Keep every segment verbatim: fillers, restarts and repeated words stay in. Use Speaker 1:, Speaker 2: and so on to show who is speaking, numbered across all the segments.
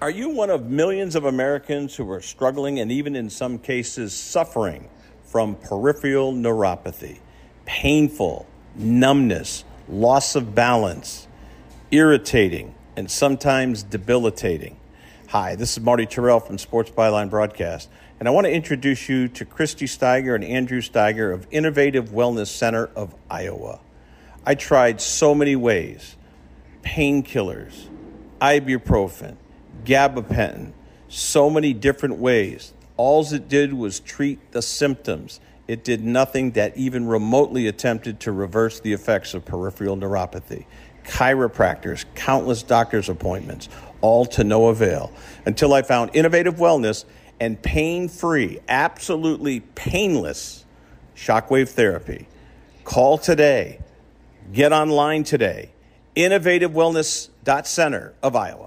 Speaker 1: Are you one of millions of Americans who are struggling and even in some cases suffering from peripheral neuropathy? Painful, numbness, loss of balance, irritating, and sometimes debilitating. Hi, this is Marty Terrell from Sports Byline Broadcast, and I want to introduce you to Christy Steiger and Andrew Steiger of Innovative Wellness Center of Iowa. I tried so many ways: painkillers, ibuprofen, gabapentin, so many different ways. All it did was treat the symptoms. It did nothing that even remotely attempted to reverse the effects of peripheral neuropathy. Chiropractors, countless doctor's appointments, all to no avail, until I found Innovative Wellness and pain-free, absolutely painless shockwave therapy. Call today. Get online today. Innovative Wellness Center of Iowa.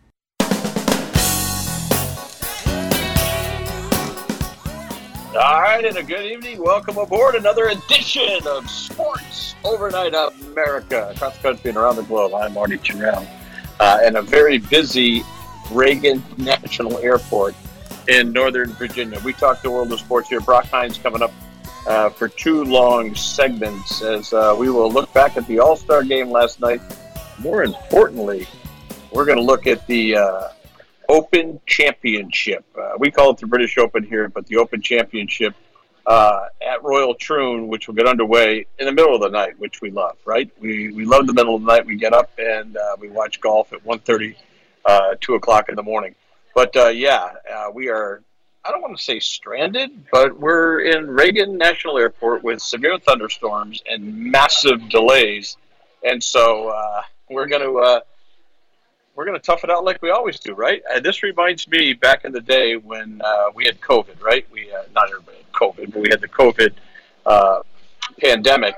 Speaker 2: All right, and a good evening. Welcome aboard another edition of Sports Overnight America, across the country and around the globe. I'm Marty Terrell, uh, and a very busy Reagan National Airport in Northern Virginia. We talk the world of sports here. Brock Hines coming up uh, for two long segments as uh, we will look back at the All-Star game last night. More importantly, we're going to look at the uh, Open Championship. Uh, we call it the British Open here, but the Open Championship uh, at Royal Troon, which will get underway in the middle of the night, which we love, right? We we love the middle of the night. We get up and uh, we watch golf at one thirty, uh, two o'clock in the morning. But, uh, yeah, uh, we are, I don't want to say stranded, but we're in Reagan National Airport with severe thunderstorms and massive delays. And so uh, we're going to... Uh, We're going to tough it out like we always do, right? Uh, this reminds me back in the day when uh, we had COVID, right? We uh, not everybody had COVID, but we had the COVID uh, pandemic,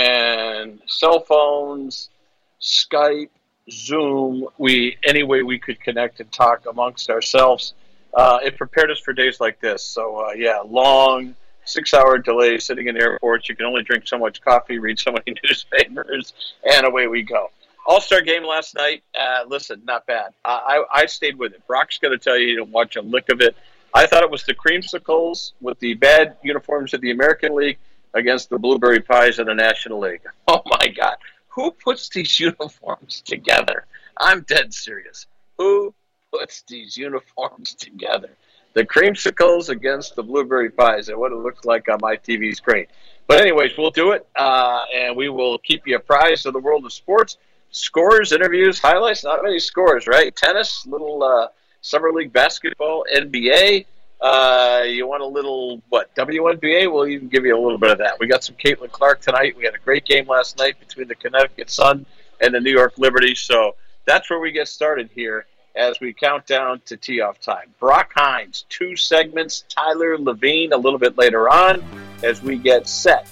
Speaker 2: and cell phones, Skype, Zoom, we any way we could connect and talk amongst ourselves. Uh, it prepared us for days like this. So, uh, yeah, long six-hour delays sitting in airports. You can only drink so much coffee, read so many newspapers, and away we go. All-Star game last night, uh, listen, not bad. Uh, I, I stayed with it. Brock's going to tell you he didn't watch a lick of it. I thought it was the Creamsicles with the bad uniforms of the American League against the Blueberry Pies of the National League. Oh, my God. Who puts these uniforms together? I'm dead serious. Who puts these uniforms together? The Creamsicles against the Blueberry Pies, and what it looks like on my T V screen. But anyways, we'll do it, uh, and we will keep you apprised of the world of sports. Scores, interviews, highlights, not many scores, right? Tennis, little uh, Summer League basketball, N B A. Uh, you want a little, what, W N B A? We'll even give you a little bit of that. We got some Caitlin Clark tonight. We had a great game last night between the Connecticut Sun and the New York Liberty. So that's where we get started here as we count down to tee-off time. Brock Hines, two segments. Tyler Levine a little bit later on as we get set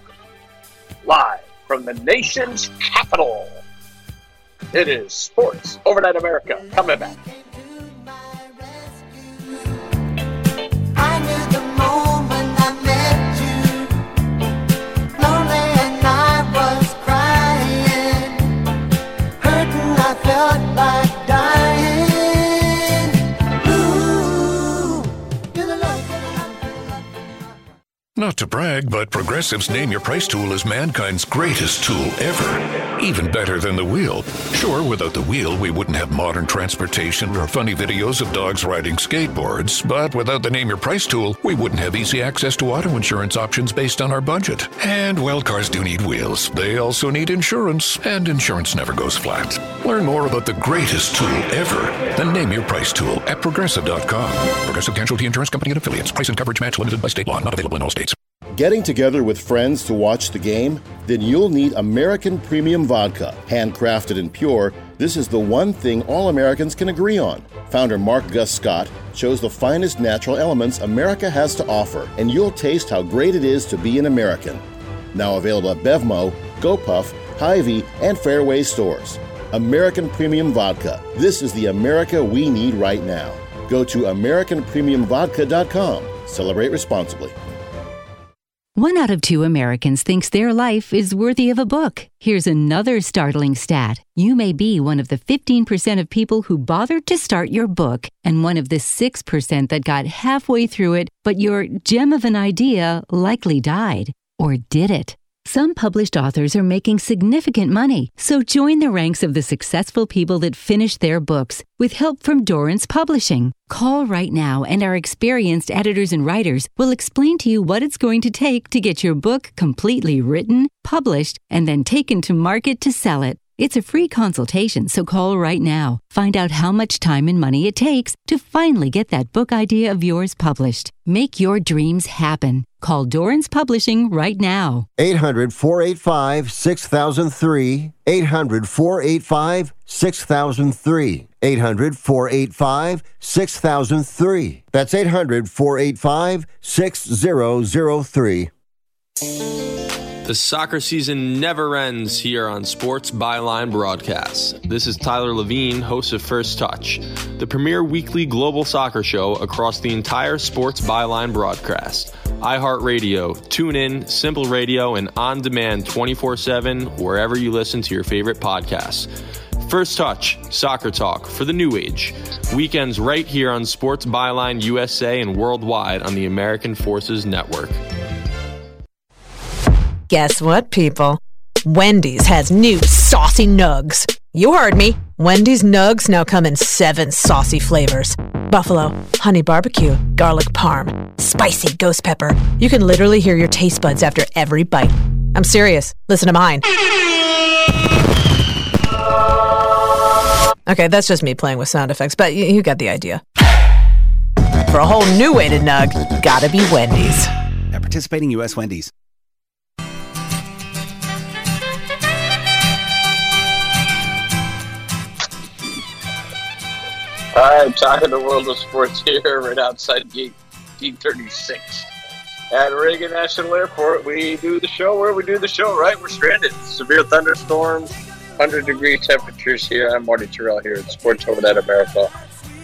Speaker 2: live from the nation's capital. It is Sports Overnight America. Coming back.
Speaker 3: Not to brag, but Progressive's Name Your Price tool is mankind's greatest tool ever. Even better than the wheel. Sure, without the wheel, we wouldn't have modern transportation or funny videos of dogs riding skateboards. But without the Name Your Price tool, we wouldn't have easy access to auto insurance options based on our budget. And, well, cars do need wheels. They also need insurance, and insurance never goes flat. Learn more about the greatest tool ever, the Name Your Price tool at Progressive dot com. Progressive Casualty Insurance Company and Affiliates. Price and coverage match limited by state law. Not available in all states.
Speaker 4: Getting together with friends to watch the game? Then you'll need American Premium Vodka. Handcrafted and pure, this is the one thing all Americans can agree on. Founder Mark Gus Scott chose the finest natural elements America has to offer, and you'll taste how great it is to be an American. Now available at Bevmo, GoPuff, Hy-Vee, and Fairway stores. American Premium Vodka. This is the America we need right now. Go to American Premium Vodka dot com. Celebrate responsibly.
Speaker 5: One out of two Americans thinks their life is worthy of a book. Here's another startling stat. You may be one of the fifteen percent of people who bothered to start your book and one of the six percent that got halfway through it, but your gem of an idea likely died. Or did it? Some published authors are making significant money, so join the ranks of the successful people that finish their books with help from Dorrance Publishing. Call right now and our experienced editors and writers will explain to you what it's going to take to get your book completely written, published, and then taken to market to sell it. It's a free consultation, so call right now. Find out how much time and money it takes to finally get that book idea of yours published. Make your dreams happen. Call Dorrance Publishing right now.
Speaker 6: eight hundred, four eight five, six thousand three. eight hundred, four eight five, six thousand three. eight hundred, four eight five, six thousand three. That's eight hundred, four eight five, six thousand three.
Speaker 7: The soccer season never ends here on Sports Byline Broadcasts. This is Tyler Levine, host of First Touch, the premier weekly global soccer show across the entire Sports Byline broadcast. iHeartRadio, TuneIn, Simple Radio, and on demand twenty-four seven wherever you listen to your favorite podcasts. First Touch, soccer talk for the new age. Weekends right here on Sports Byline U S A and worldwide on the American Forces Network.
Speaker 8: Guess what, people? Wendy's has new saucy nugs. You heard me. Wendy's nugs now come in seven saucy flavors. Buffalo, honey barbecue, garlic parm, spicy ghost pepper. You can literally hear your taste buds after every bite. I'm serious. Listen to mine. Okay, that's just me playing with sound effects, but you, you got the idea. For a whole new way to nug, gotta be Wendy's.
Speaker 9: At participating U S Wendy's.
Speaker 2: All right, talking the world of sports here, right outside gate D thirty-six at Reagan National Airport. We do the show where we do the show, right? We're stranded. Severe thunderstorms, one hundred degree temperatures here. I'm Marty Terrell here at Sports Overnight America.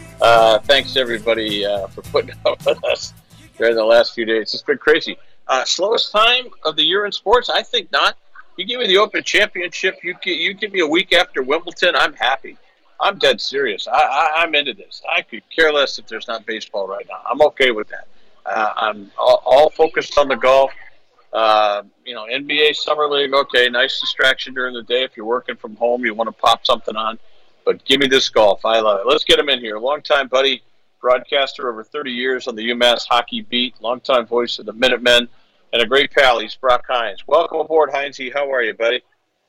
Speaker 2: Uh, thanks to everybody uh, for putting up with us during the last few days. It's been crazy. Uh, slowest time of the year in sports? I think not. You give me the Open Championship, you give, you give me a week after Wimbledon, I'm happy. I'm dead serious. I, I, I'm into this. I could care less if there's not baseball right now. I'm okay with that. Uh, I'm all, all focused on the golf. Uh, you know, N B A Summer League, okay, nice distraction during the day. If you're working from home, you want to pop something on. But give me this golf. I love it. Let's get him in here. Longtime buddy, broadcaster over thirty years on the UMass Hockey Beat, longtime voice of the Minutemen, and a great pal. He's Brock Hines. Welcome aboard, Hinesy. How are you, buddy?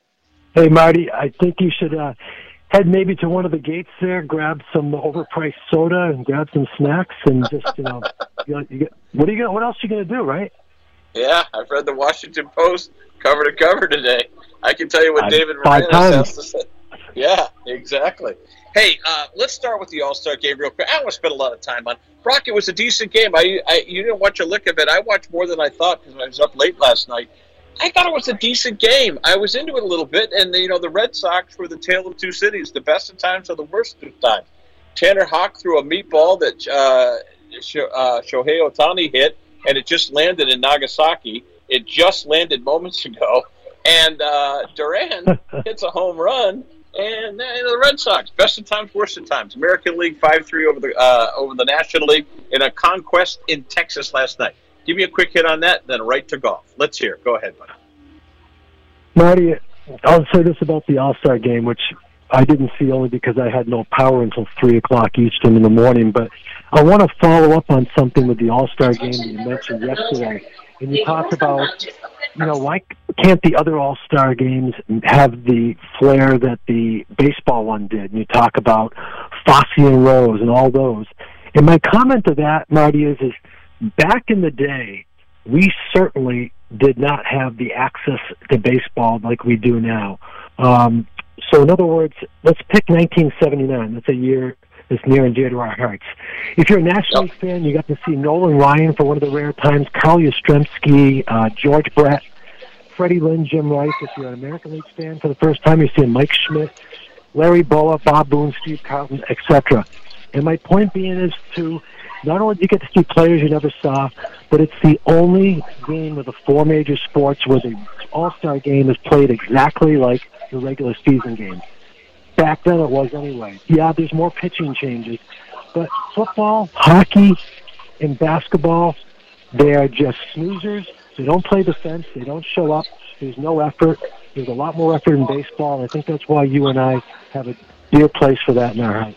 Speaker 10: Hey, Marty. I think you should uh, head maybe to one of the gates there, grab some overpriced soda and grab some snacks, and just, you know, you, you get, what are you gonna, what else are you going to do, right?
Speaker 2: Yeah, I've read the Washington Post cover to cover today. I can tell you what
Speaker 10: Five,
Speaker 2: David
Speaker 10: five
Speaker 2: Moranis has
Speaker 10: times.
Speaker 2: to say. Yeah, exactly. Hey, uh, let's start with the All-Star game real quick. I don't want to spend a lot of time on Brock. It was a decent game. I, I you didn't watch a lick of it. I watched more than I thought because I was up late last night. I thought it was a decent game. I was into it a little bit, and you know the Red Sox were the tale of two cities, the best of times or the worst of times. Tanner Houck threw a meatball that uh, Sh- uh, Shohei Ohtani hit, and it just landed in Nagasaki. It just landed moments ago, and uh, Duran hits a home run, and uh, the Red Sox, best of times, worst of times. American League five three over the uh, over the National League in a conquest in Texas last night. Give me a quick hit on that, then right to golf. Let's hear it. Go ahead, buddy.
Speaker 10: Marty, I'll say this about the All-Star game, which I didn't see only because I had no power until three o'clock Eastern in the morning, but I want to follow up on something with the All-Star game that you mentioned yesterday. And you talked about, you know, why can't the other All-Star games have the flair that the baseball one did? And you talk about Fosse and Rose and all those. And my comment to that, Marty, is, is back in the day, we certainly did not have the access to baseball like we do now. Um, so in other words, let's pick nineteen seventy-nine. That's a year that's near and dear to our hearts. If you're a National League fan, you got to see Nolan Ryan for one of the rare times, Carl Yastrzemski, uh, George Brett, Freddie Lynn, Jim Rice. If you're an American League fan for the first time, you're seeing Mike Schmidt, Larry Bowa, Bob Boone, Steve Carlton, et cetera. And my point being is to not only do you get to see players you never saw, but it's the only game of the four major sports where the All-Star game is played exactly like the regular season game. Back then it was anyway. Yeah, there's more pitching changes, but football, hockey, and basketball, they are just snoozers. They don't play defense. They don't show up. There's no effort. There's a lot more effort in baseball, and I think that's why you and I have a dear place for that in our house.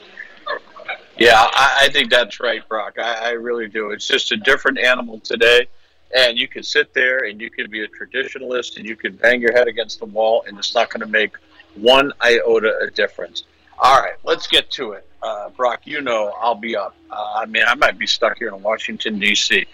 Speaker 2: Yeah, I, I think that's right, Brock. I, I really do. It's just a different animal today, and you can sit there and you can be a traditionalist and you can bang your head against the wall, and it's not going to make one iota of difference. All right, let's get to it. Uh, Brock, you know I'll be up. Uh, I mean, I might be stuck here in Washington, D C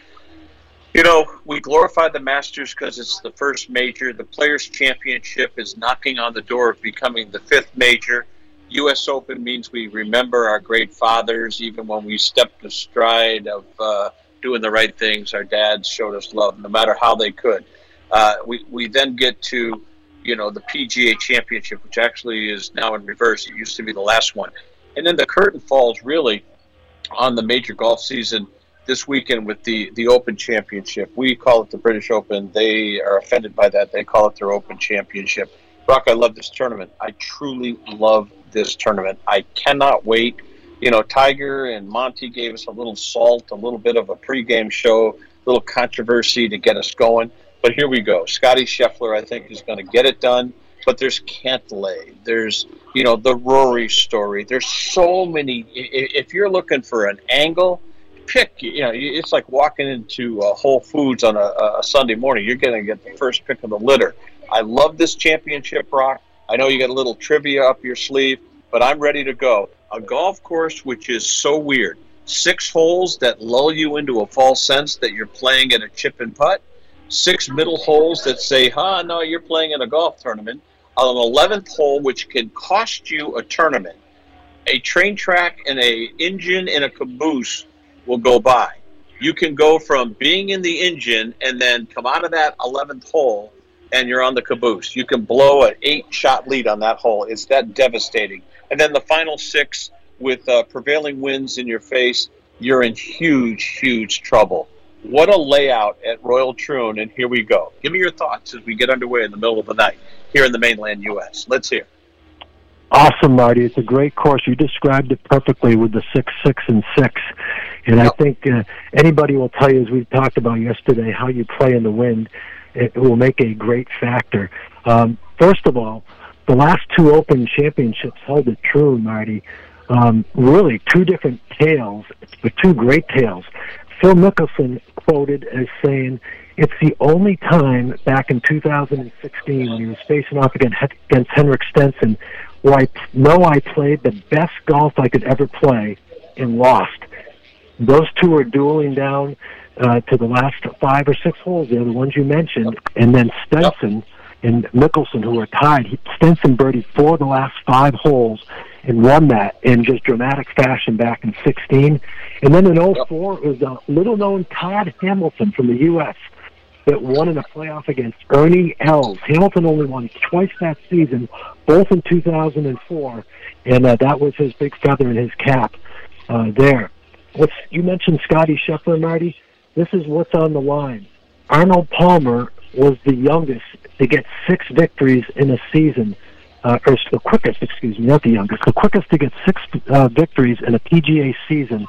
Speaker 2: You know, we glorify the Masters because it's the first major. The Players' Championship is knocking on the door of becoming the fifth major. U S Open means we remember our great fathers. Even when we stepped astride of uh, doing the right things, our dads showed us love, no matter how they could. Uh, we, we then get to, you know, the P G A Championship, which actually is now in reverse. It used to be the last one. And then the curtain falls, really, on the major golf season this weekend with the, the Open Championship. We call it the British Open. They are offended by that. They call it their Open Championship. Brock, I love this tournament. I truly love this tournament. I cannot wait. You know, Tiger and Monty gave us a little salt, a little bit of a pregame show, a little controversy to get us going. But here we go. Scotty Scheffler, I think, is going to get it done. But there's Cantlay. There's, you know, the Rory story. There's so many. If you're looking for an angle, pick. You know, it's like walking into uh, Whole Foods on a, a Sunday morning. You're going to get the first pick of the litter. I love this championship, Brock. I know you got a little trivia up your sleeve, but I'm ready to go. A golf course which is so weird. Six holes that lull you into a false sense that you're playing in a chip and putt. Six middle holes that say, huh, no, you're playing in a golf tournament. An eleventh hole which can cost you a tournament. A train track and a engine and a caboose will go by. You can go from being in the engine and then come out of that eleventh hole and you're on the caboose. You can blow an eight-shot lead on that hole. It's that devastating. And then the final six with uh, prevailing winds in your face, you're in huge, huge trouble. What a layout at Royal Troon, and here we go. Give me your thoughts as we get underway in the middle of the night here in the mainland U S. Let's hear.
Speaker 10: Awesome, Marty. It's a great course. You described it perfectly with the six, six, and six. And yep. I think uh, anybody will tell you, as we talked about yesterday, how you play in the wind. It will make a great factor. Um, first of all, the last two Open Championships held at Troon, Marty, um, really two different tales, but two great tales. Phil Mickelson quoted as saying, it's the only time back in two thousand sixteen when he was facing off against, against Henrik Stenson where I know I played the best golf I could ever play and lost. Those two are dueling down Uh, to the last five or six holes there, the ones you mentioned, and then Stenson and Mickelson, who are tied. He, Stenson birdied four of the last five holes and won that in just dramatic fashion back in sixteen. And then in oh four, it was a little-known Todd Hamilton from the U S that won in a playoff against Ernie Els. Hamilton only won twice that season, both in two thousand four, and uh, that was his big feather in his cap uh, there. What's, you mentioned Scotty Scheffler, Marty. This is what's on the line. Arnold Palmer was the youngest to get six victories in a season, uh, or the quickest, excuse me, not the youngest, the quickest to get six uh, victories in a P G A season.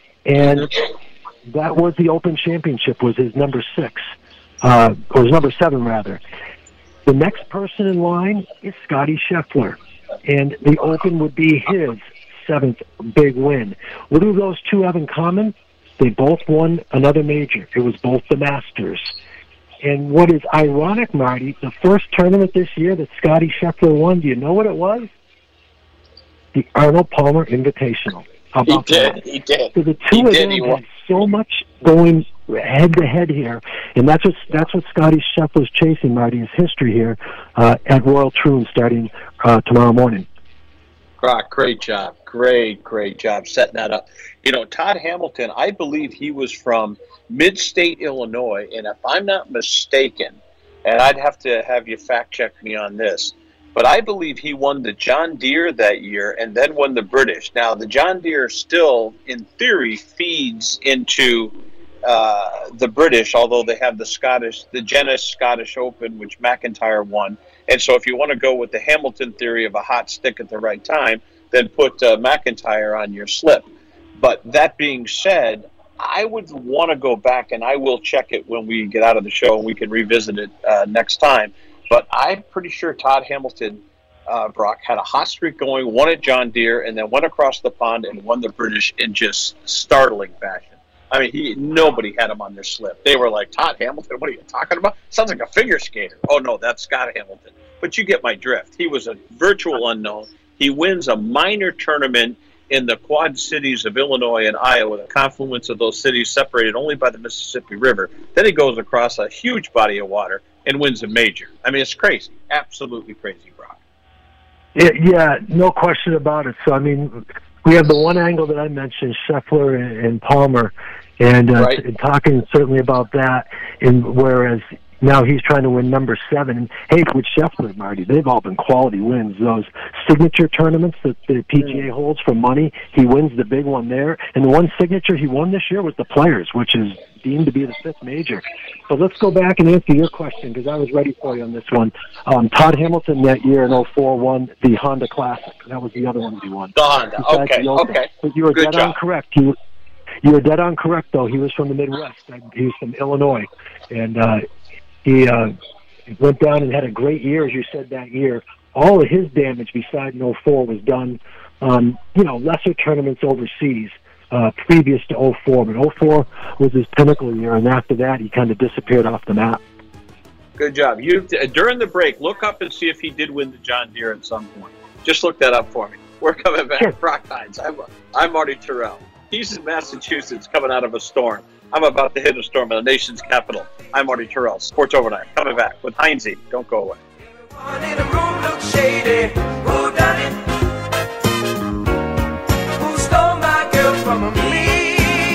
Speaker 10: And that was the Open Championship, was his number six, uh, or his number seven, rather. The next person in line is Scotty Scheffler, and the Open would be his seventh big win. What do those two have in common? They both won another major. It was both the Masters. And what is ironic, Marty, the first tournament this year that Scotty Scheffler won, do you know what it was? The Arnold Palmer Invitational. How about
Speaker 2: he did.
Speaker 10: that?
Speaker 2: He did.
Speaker 10: So the two
Speaker 2: he
Speaker 10: of
Speaker 2: did.
Speaker 10: them
Speaker 2: He
Speaker 10: had so much going head-to-head here. And that's what, that's what Scotty Scheffler's chasing, Marty, his history here uh, at Royal Troon starting uh, tomorrow morning.
Speaker 2: Brock, great job. Great, great job setting that up. You know, Todd Hamilton, I believe he was from mid-state Illinois, and if I'm not mistaken, and I'd have to have you fact-check me on this, but I believe he won the John Deere that year and then won the British. Now, the John Deere still, in theory, feeds into uh, the British, although they have the Scottish, the Genesis Scottish Open, which McIntyre won. And so if you want to go with the Hamilton theory of a hot stick at the right time, then put uh, McIntyre on your slip. But that being said, I would want to go back, and I will check it when we get out of the show, and we can revisit it uh, next time. But I'm pretty sure Todd Hamilton, uh, Brock, had a hot streak going, won at John Deere, and then went across the pond and won the British in just startling fashion. I mean, he nobody had him on their slip. They were like, Todd Hamilton, what are you talking about? Sounds like a figure skater. Oh, no, that's Scott Hamilton. But you get my drift. He was a virtual unknown. He wins a minor tournament in the Quad Cities of Illinois and Iowa, the confluence of those cities separated only by the Mississippi River. Then he goes across a huge body of water and wins a major. I mean, it's crazy. Absolutely crazy, Brock.
Speaker 10: Yeah, yeah, no question about it. So, I mean, we have the one angle that I mentioned, Scheffler and, and Palmer, and, uh,
Speaker 2: right.
Speaker 10: and talking certainly about that, and whereas now he's trying to win number seven. And, hey, with Scheffler, Marty, they've all been quality wins. Those signature tournaments that the P G A holds for money, he wins the big one there. And the one signature he won this year was the Players, which is deemed to be the fifth major. So let's go back and answer your question, because I was ready for you on this one. Um, Todd Hamilton that year in oh four won the Honda Classic. That was the other one he won.
Speaker 2: The Honda,
Speaker 10: Besides
Speaker 2: okay,
Speaker 10: the Open.
Speaker 2: okay.
Speaker 10: But you were
Speaker 2: Good
Speaker 10: dead
Speaker 2: job.
Speaker 10: on correct. You, you were dead on correct, though. He was from the Midwest. He was from Illinois. And, uh, He uh, went down and had a great year, as you said, that year. All of his damage, besides in oh four, was done on, you know, lesser tournaments overseas uh, previous to oh four. But oh four was his pinnacle year, and after that, he kind of disappeared off the map.
Speaker 2: Good job. You during the break, look up and see if he did win the John Deere at some point. Just look that up for me. We're coming back.
Speaker 10: Sure.
Speaker 2: Brock Hines. I'm, I'm Marty Terrell. He's in Massachusetts coming out of a storm. I'm about to hit a storm in the nation's capital. I'm Marty Terrell, Sports Overnight, coming back with Heinze. Don't go away.
Speaker 11: Who stole my girl from me?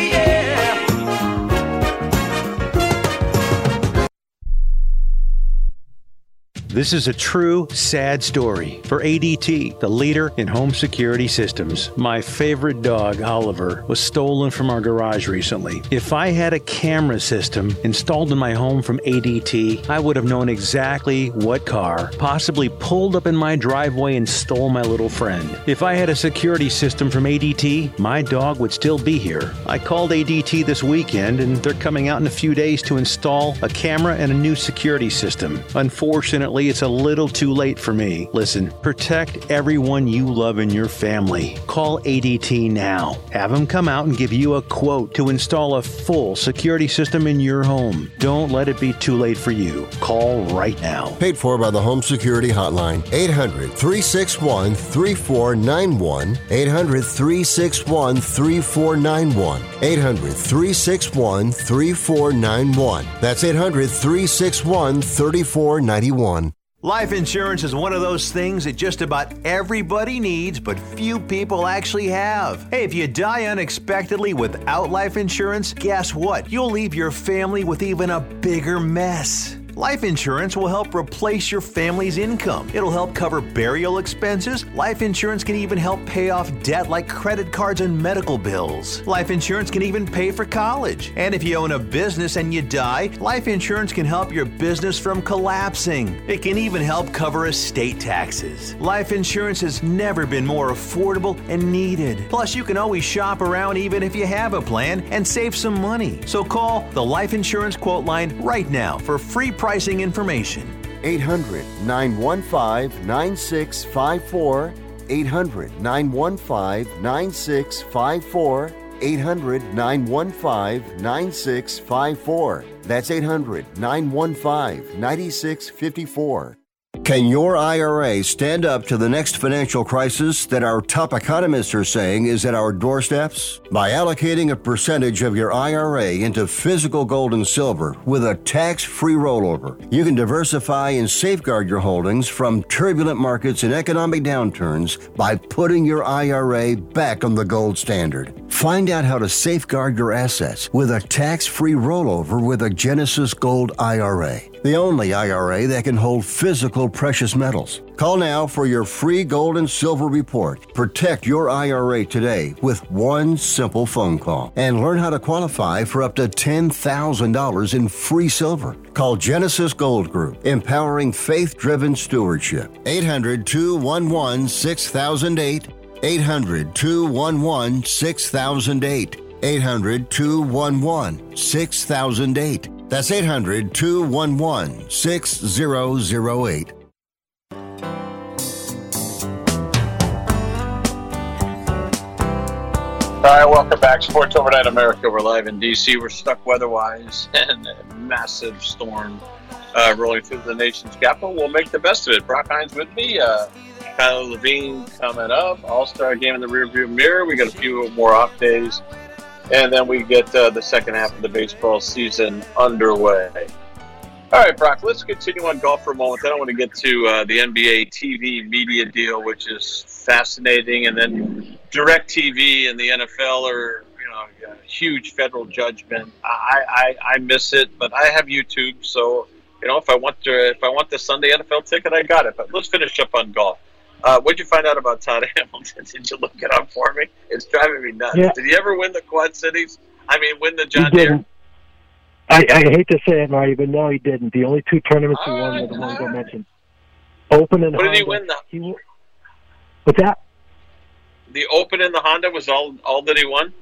Speaker 12: This is a true, sad story for A D T, the leader in home security systems. My favorite dog, Oliver, was stolen from our garage recently. If I had a camera system installed in my home from A D T, I would have known exactly what car possibly pulled up in my driveway and stole my little friend. If I had a security system from A D T, my dog would still be here. I called A D T this weekend, and they're coming out in a few days to install a camera and a new security system. Unfortunately, it's a little too late for me. Listen, protect everyone you love in your family. Call A D T now. Have them come out and give you a quote to install a full security system in your home. Don't let it be too late for you. Call right now.
Speaker 6: Paid for by the Home Security Hotline. eight hundred, three six one, three four nine one. eight hundred, three six one, three four nine one. eight hundred, three six one, three four nine one. That's eight hundred, three six one, three four nine one.
Speaker 13: Life insurance is one of those things that just about everybody needs, but few people actually have. Hey, if you die unexpectedly without life insurance, guess what? You'll leave your family with even a bigger mess. Life insurance will help replace your family's income. It'll help cover burial expenses. Life insurance can even help pay off debt like credit cards and medical bills. Life insurance can even pay for college. And if you own a business and you die, life insurance can help your business from collapsing. It can even help cover estate taxes. Life insurance has never been more affordable and needed. Plus, you can always shop around even if you have a plan and save some money. So call the Life Insurance Quote Line right now for free pricing information.
Speaker 6: eight hundred, nine one five, nine six five four. eight hundred, nine one five, nine six five four. eight hundred, nine one five, nine six five four. That's eight hundred, nine one five, nine six five four. Can your I R A stand up to the next financial crisis that our top economists are saying is at our doorsteps? By allocating a percentage of your I R A into physical gold and silver with a tax-free rollover, you can diversify and safeguard your holdings from turbulent markets and economic downturns by putting your I R A back on the gold standard. Find out how to safeguard your assets with a tax-free rollover with a Genesis Gold I R A. the only I R A that can hold physical precious metals. Call now for your free gold and silver report. Protect your I R A today with one simple phone call and learn how to qualify for up to ten thousand dollars in free silver. Call Genesis Gold Group, empowering faith-driven stewardship. eight hundred, two one one, six thousand eight. eight hundred, two one one, six thousand eight. eight hundred, two one one, six thousand eight. That's eight hundred, two one one, six thousand eight.
Speaker 2: All right, welcome back. Sports Overnight America. We're live in D C. We're stuck weather-wise and a massive storm uh, rolling through the nation's capital. We'll make the best of it. Brock Hines with me. Uh, Kyle Levine coming up. All-Star game in the rearview mirror. We got a few more off days. And then we get uh, the second half of the baseball season underway. All right, Brock, let's continue on golf for a moment. Then I want to get to uh, the N B A T V media deal, which is fascinating. And then DirecTV and the N F L are, you know, a huge federal judgment. I, I, I miss it, but I have YouTube. So, you know, if I want to, if I want the Sunday N F L ticket, I got it. But let's finish up on golf. Uh, what did you find out about Todd Hamilton? Did you look it up for me? It's driving me nuts.
Speaker 10: Yeah.
Speaker 2: Did he ever win the Quad Cities? I mean, win the John
Speaker 10: he
Speaker 2: Deere?
Speaker 10: didn't. I, I hate to say it, Marty, but no, he didn't. The only two tournaments he won were the ones I mentioned. Open and
Speaker 2: What
Speaker 10: Honda.
Speaker 2: did he win, though?
Speaker 10: He, what's that?
Speaker 2: The Open and the Honda was all all that he won?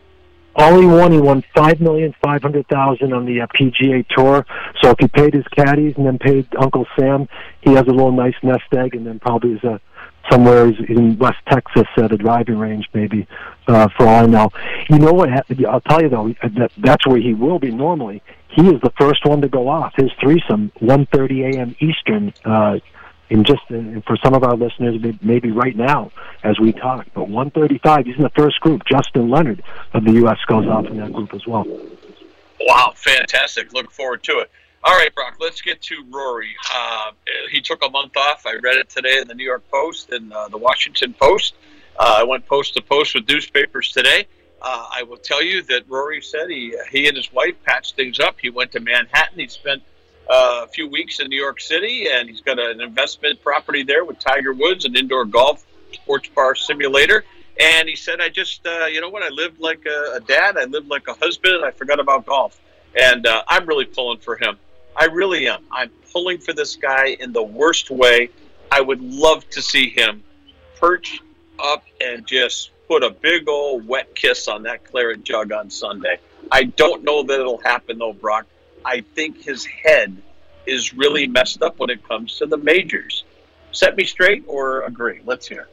Speaker 10: All he won, he won five million five hundred thousand on the uh, P G A Tour. So if he paid his caddies and then paid Uncle Sam, he has a little nice nest egg, and then probably is a somewhere in West Texas at a driving range, maybe, uh, for all I know. You know what? I'll tell you, though, that, that's where he will be normally. He is the first one to go off. His threesome, one thirty a.m. Eastern, uh, in just uh, for some of our listeners, maybe right now as we talk. But one thirty-five, he's in the first group. Justin Leonard of the U S goes off in that group as well.
Speaker 2: Wow, fantastic. Look forward to it. All right, Brock, let's get to Rory. Uh, he took a month off. I read it today in the New York Post and uh, the Washington Post. Uh, I went post to post with newspapers today. Uh, I will tell you that Rory said he he and his wife patched things up. He went to Manhattan. He spent uh, a few weeks in New York City, and he's got an investment property there with Tiger Woods, an indoor golf sports bar simulator. And he said, I just, uh, you know what, I lived like a, a dad. I lived like a husband, and I forgot about golf. And uh, I'm really pulling for him. I really am. I'm pulling for this guy in the worst way. I would love to see him perch up and just put a big old wet kiss on that claret jug on Sunday. I don't know that it'll happen, though, Brock. I think his head is really messed up when it comes to the majors. Set me straight or agree? Let's hear.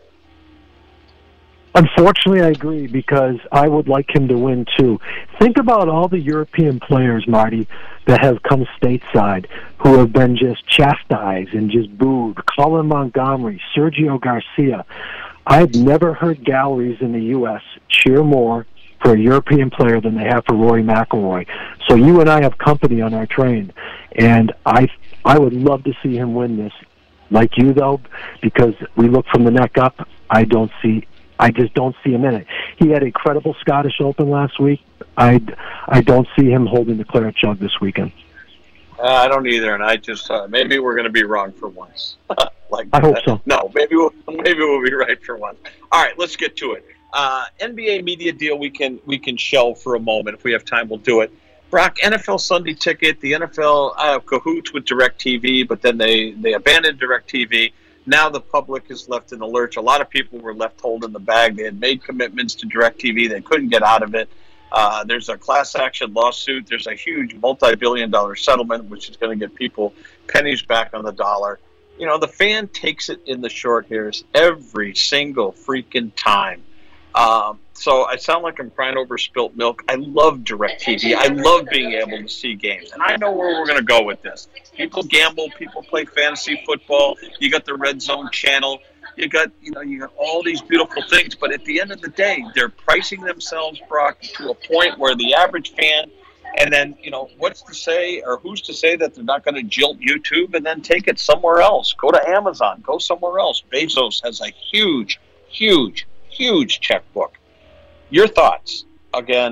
Speaker 10: Unfortunately, I agree, because I would like him to win, too. Think about all the European players, Marty, that have come stateside, who have been just chastised and just booed. Colin Montgomery, Sergio Garcia. I've never heard galleries in the U S cheer more for a European player than they have for Rory McIlroy. So you and I have company on our train, and I, I would love to see him win this. Like you, though, because we look from the neck up, I don't see... I just don't see him in it. He had a incredible Scottish Open last week. I, I don't see him holding the claret jug this weekend.
Speaker 2: Uh, I don't either, and I just uh, maybe we're going to be wrong for once. like
Speaker 10: I hope
Speaker 2: uh,
Speaker 10: so.
Speaker 2: No, maybe we'll maybe we'll be right for once. All right, let's get to it. Uh, N B A media deal we can we can shelve for a moment. If we have time, we'll do it. Brock, N F L Sunday Ticket. The N F L uh, cahoots with DirecTV, but then they they abandoned DirecTV. Now the public is left in the lurch. A lot of people were left holding the bag. They had made commitments to DirecTV. They couldn't get out of it. Uh, there's a class action lawsuit. There's a huge multi-billion dollar settlement, which is going to get people pennies back on the dollar. You know, the fan takes it in the short hairs every single freaking time. Um, so I sound like I'm crying over spilt milk. I love DirecTV. I love being able to see games. And I know where we're going to go with this. People gamble. People play fantasy football. You got the Red Zone channel. You got, you know, you got all these beautiful things. But at the end of the day, they're pricing themselves, Brock, to a point where the average fan, and then, you know, what's to say, or who's to say that they're not going to jilt YouTube and then take it somewhere else? Go to Amazon. Go somewhere else. Bezos has a huge, huge, huge checkbook. Your thoughts? Again,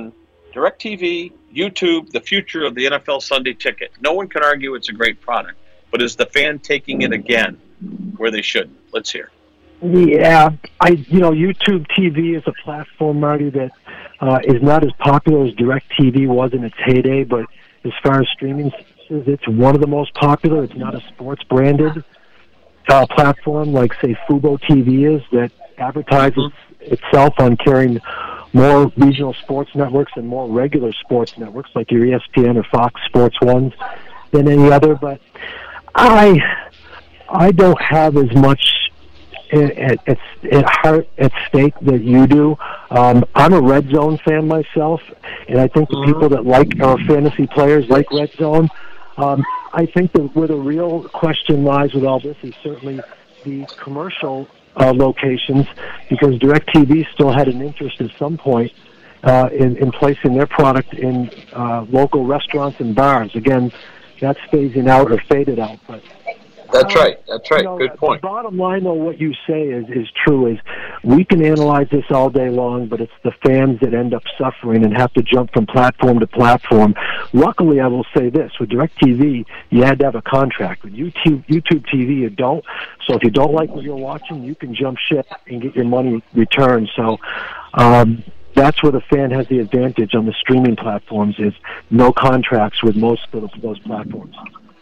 Speaker 2: DirecTV, YouTube, the future of the N F L Sunday Ticket. No one can argue it's a great product, but is the fan taking it again where they should? Let's hear.
Speaker 10: Yeah, I you know YouTube T V is a platform, Marty, that uh, is not as popular as DirecTV was in its heyday, but as far as streaming services, it's one of the most popular. It's not a sports branded uh, platform like, say, Fubo T V is, that advertises mm-hmm. itself on carrying more regional sports networks and more regular sports networks like your E S P N or Fox Sports ones than any other. But I I don't have as much at, at, at heart at stake that you do. Um, I'm a Red Zone fan myself, and I think the mm-hmm. people that like our fantasy players like Red Zone. Um, I think that where the real question lies with all this is certainly the commercial uh, locations, because DirecTV still had an interest at some point uh, in, in placing their product in uh, local restaurants and bars. Again, that's phasing out or faded out, but
Speaker 2: That's right. That's right.
Speaker 10: You know,
Speaker 2: Good point.
Speaker 10: The bottom line, though, what you say is, is true, is we can analyze this all day long, but it's the fans that end up suffering and have to jump from platform to platform. Luckily, I will say this, with DirecTV, you had to have a contract. With YouTube, YouTube T V, you don't. So if you don't like what you're watching, you can jump ship and get your money returned. So um, that's where the fan has the advantage on the streaming platforms, is no contracts with most of those platforms.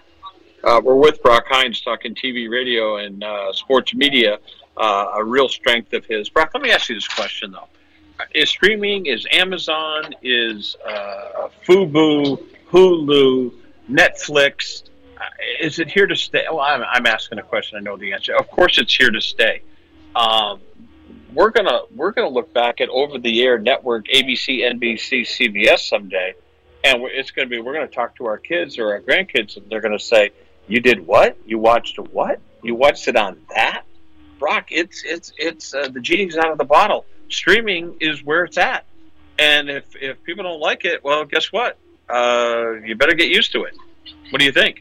Speaker 2: Uh, we're with Brock Hines talking T V, radio, and uh, sports media, uh, a real strength of his. Brock, let me ask you this question, though. Is streaming, is Amazon, is uh, Fubo, Hulu, Netflix, uh, is it here to stay? Well, I'm, I'm asking a question. I know the answer. Of course it's here to stay. Um, we're going to we're gonna look back at over-the-air network, A B C, N B C, C B S someday, and it's going to be, we're going to talk to our kids or our grandkids, and they're going to say, you did what? You watched what? You watched it on that? Brock, it's it's it's uh, the genie's out of the bottle. Streaming is where it's at, and if if people don't like it, well, guess what? Uh, you better get used to it. What do you think?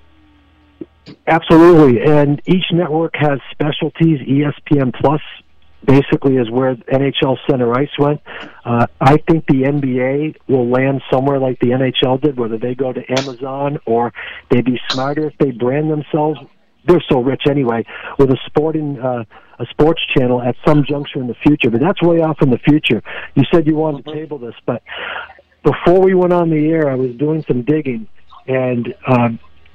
Speaker 10: Absolutely, and each network has specialties. E S P N Plus basically is where N H L Center Ice went. Uh, I think the N B A will land somewhere like the N H L did, whether they go to Amazon or they'd be smarter if they brand themselves. They're so rich anyway, with a sporting uh, a sports channel at some juncture in the future. But that's way off in the future. You said you wanted to table this, but before we went on the air, I was doing some digging, and um,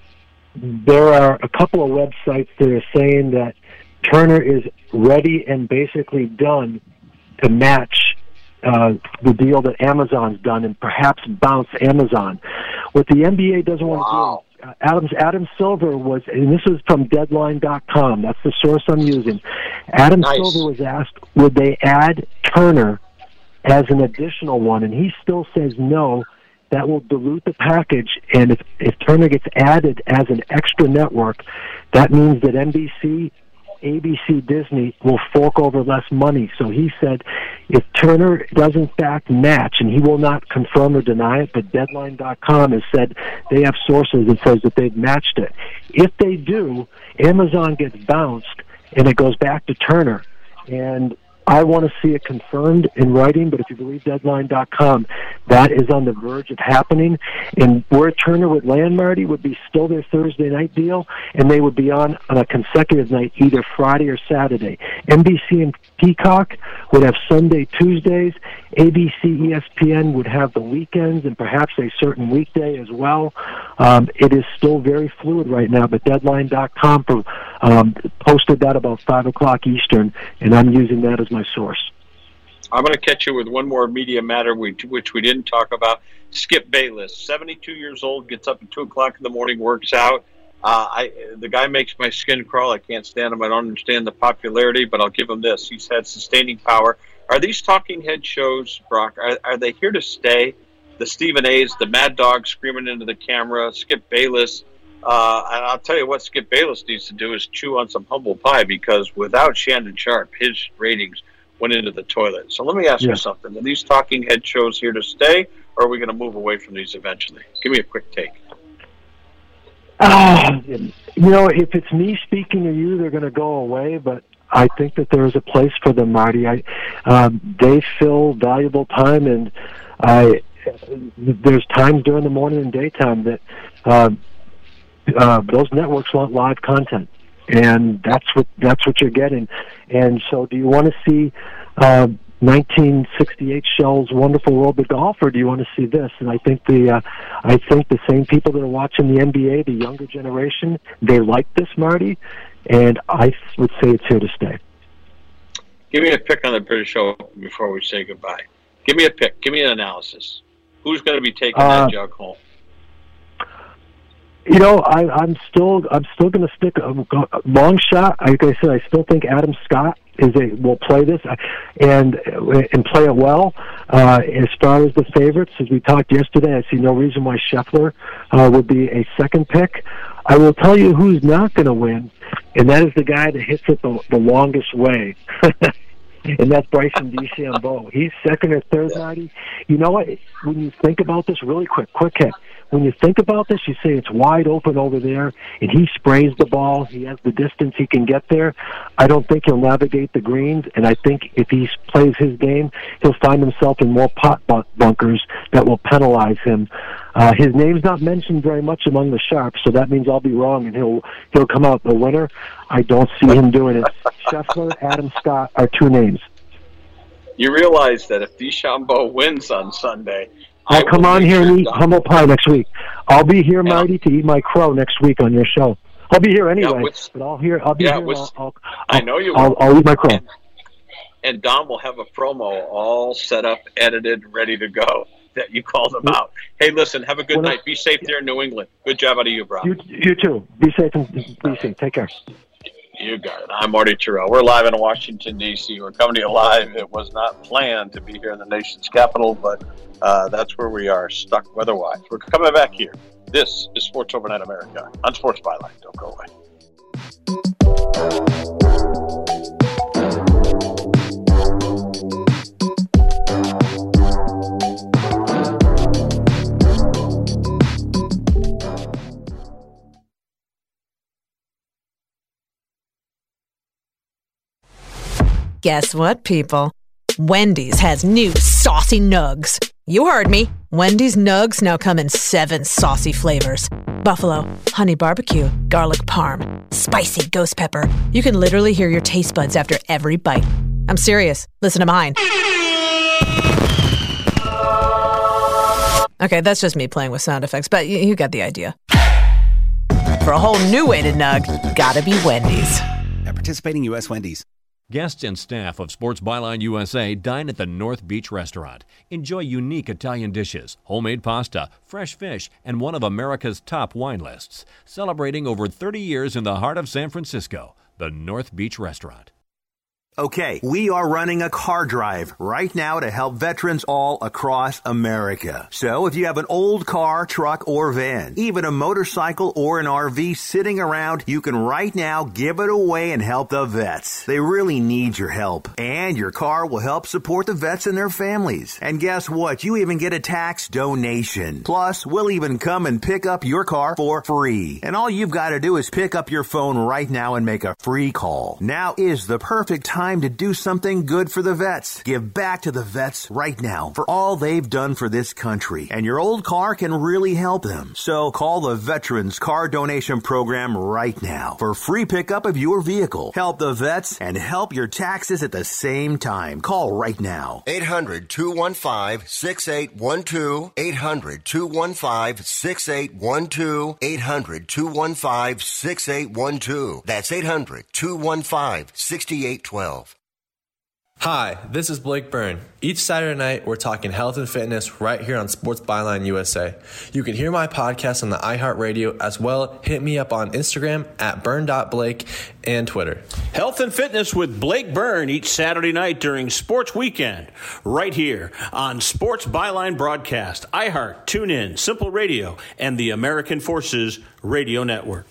Speaker 10: there are a couple of websites that are saying that Turner is ready and basically done to match uh, the deal that Amazon's done and perhaps bounce Amazon. What the N B A doesn't want wow. to do, uh, Adams, Adam Silver was, and this is from Deadline dot com, that's the source I'm using. Adam nice. Silver was asked, would they add Turner as an additional one, and he still says no. That will dilute the package, and if, if Turner gets added as an extra network, that means that N B C, A B C, Disney will fork over less money. So he said if Turner does in fact match, and he will not confirm or deny it, but Deadline dot com has said they have sources that says that they've matched it. If they do, Amazon gets bounced, and it goes back to Turner. And I want to see it confirmed in writing, but if you believe Deadline dot com, that is on the verge of happening. And where Turner would land, Marty, would be still their Thursday night deal, and they would be on on a consecutive night, either Friday or Saturday. N B C and Peacock would have Sunday, Tuesdays. A B C, E S P N would have the weekends and perhaps a certain weekday as well. Um, it is still very fluid right now, but Deadline dot com um, posted that about five o'clock Eastern, and I'm using that as my source.
Speaker 2: I'm going to catch you with one more media matter, which, which we didn't talk about. Skip Bayless, seventy-two years old, gets up at two o'clock in the morning, works out. Uh, I the guy makes my skin crawl. I can't stand him. I don't understand the popularity, but I'll give him this. He's had sustaining power. Are these talking head shows, Brock, are, are they here to stay? The Stephen A's, the Mad Dog screaming into the camera, Skip Bayless. Uh, and I'll tell you what Skip Bayless needs to do is chew on some humble pie, because without Shannon Sharpe, his ratings went into the toilet. So let me ask yeah. you something. Are these talking head shows here to stay, or are we going to move away from these eventually? Give me a quick take.
Speaker 10: Uh, you know, if it's me speaking to you, they're going to go away, but I think that there is a place for them, Marty. I, um, they fill valuable time, and I, there's times during the morning and daytime that uh, uh, those networks want live content, and that's what that's what you're getting. And so, do you want to see uh, nineteen sixty-eight Shell's Wonderful World of Golf, or do you want to see this? And I think the uh, I think the same people that are watching the N B A, the younger generation, they like this, Marty, and I would say it's here to stay.
Speaker 2: Give me a pick on the British Open before we say goodbye. Give me a pick. Give me an analysis. Who's going to be taking uh, that jug home?
Speaker 10: You know, I, I'm still I'm still going to stick a, a long shot. Like I said, I still think Adam Scott is a will play this and and play it well. Uh, as far as the favorites, as we talked yesterday, I see no reason why Scheffler uh, would be a second pick. I will tell you who's not going to win, and that is the guy that hits it the, the longest way. And that's Bryson DeChambeau. He's second or third, Marty. You know what? When you think about this, really quick, quick hit. When you think about this, you say it's wide open over there, and he sprays the ball. He has the distance he can get there. I don't think he'll navigate the greens, and I think if he plays his game, he'll find himself in more pot bunkers that will penalize him. Uh, his name's not mentioned very much among the sharps, so that means I'll be wrong, and he'll he'll come out the winner. I don't see him doing it. Scheffler, Adam Scott are two names.
Speaker 2: You realize that if DeChambeau wins on Sunday,
Speaker 10: I'll come on here and eat humble pie next week. I'll be here, Marty, to eat my crow next week on your show. I'll be here anyway, yeah, with, but I'll hear. I'll be
Speaker 2: yeah,
Speaker 10: here.
Speaker 2: With,
Speaker 10: I'll, I'll,
Speaker 2: I know you.
Speaker 10: I'll,
Speaker 2: will.
Speaker 10: I'll eat my crow.
Speaker 2: And, and Dom will have a promo all set up, edited, ready to go. That you called them out. Hey, listen, have a good well, night. Be safe there in New England. Good job out of you, bro.
Speaker 10: You, you too. Be safe and be safe. Take care.
Speaker 2: You got it. I'm Marty Terrell. We're live in Washington, D C We're coming to you live. It was not planned to be here in the nation's capital, but uh, that's where we are, stuck weather-wise. We're coming back here. This is Sports Overnight America on Sports Byline. Don't go away.
Speaker 8: Guess what, people? Wendy's has new saucy nugs. You heard me. Wendy's nugs now come in seven saucy flavors. Buffalo, honey barbecue, garlic parm, spicy ghost pepper. You can literally hear your taste buds after every bite. I'm serious. Listen to mine. Okay, that's just me playing with sound effects, but you, you got the idea. For a whole new way to nug, gotta be Wendy's.
Speaker 9: At participating U S Wendy's.
Speaker 14: Guests and staff of Sports Byline U S A dine at the North Beach Restaurant. Enjoy unique Italian dishes, homemade pasta, fresh fish, and one of America's top wine lists. Celebrating over thirty years in the heart of San Francisco, the North Beach Restaurant.
Speaker 13: Okay, we are running a car drive right now to help veterans all across America. So if you have an old car, truck, or van, even a motorcycle or an R V sitting around, you can right now give it away and help the vets. They really need your help. And your car will help support the vets and their families. And guess what? You even get a tax donation. Plus, we'll even come and pick up your car for free. And all you've got to do is pick up your phone right now and make a free call. Now is the perfect time to do something good for the vets. Give back to the vets right now for all they've done for this country. And your old car can really help them. So call the Veterans Car Donation Program right now for free pickup of your vehicle. Help the vets and help your taxes at the same time. Call right now.
Speaker 6: eight hundred, two one five, six eight one two. eight hundred, two one five, six eight one two. eight hundred, two one five, six eight one two. That's eight hundred, two one five, six eight one two.
Speaker 15: Hi, this is Blake Byrne. Each Saturday night, we're talking health and fitness right here on Sports Byline U S A. You can hear my podcast on the iHeartRadio as well. Hit me up on Instagram at burn dot blake and Twitter.
Speaker 1: Health and fitness with Blake Byrne each Saturday night during Sports Weekend right here on Sports Byline Broadcast, iHeart, TuneIn, Simple Radio, and the American Forces Radio Network.